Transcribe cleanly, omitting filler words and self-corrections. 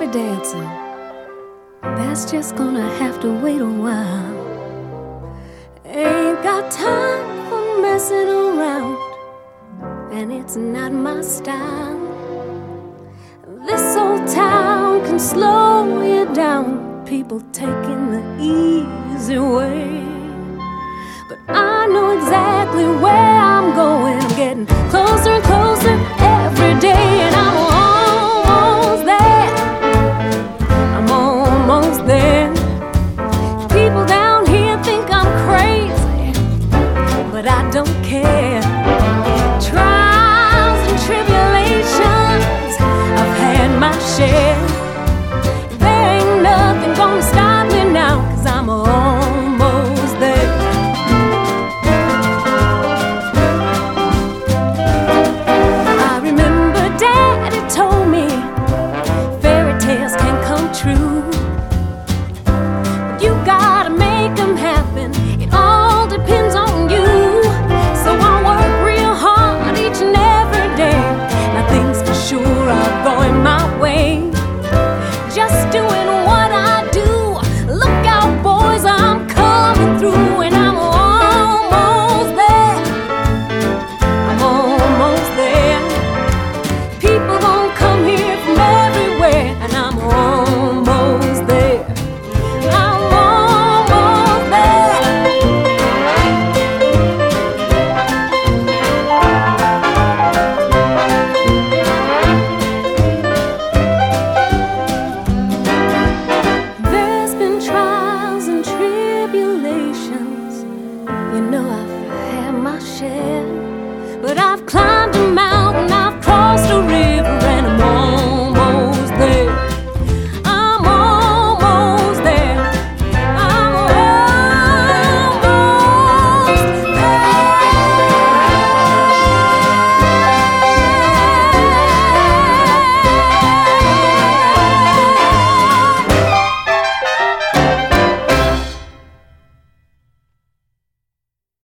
dancing. That's just gonna have to wait a while. Ain't got time for messing around, and it's not my style. This old town can slow you down, people taking the easy way. But I know exactly where I'm going. I'm getting closer and closer every day.